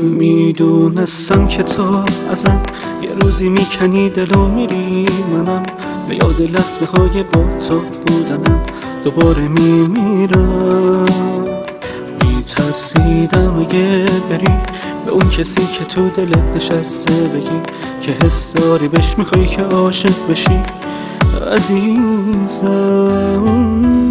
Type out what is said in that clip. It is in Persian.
میدونستم که تو ازم یه روزی میکنی دلو میری، منم به یاد لحظه های با تو بودنم دوباره میمیرم. میترسیدم اگه بری به اون کسی که تو دلت نشسته بگی که حس داری بهش، میخوای که عاشق بشی عزیزم.